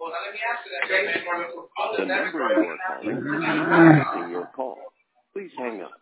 The number you are calling is not accepting your call. Please hang up.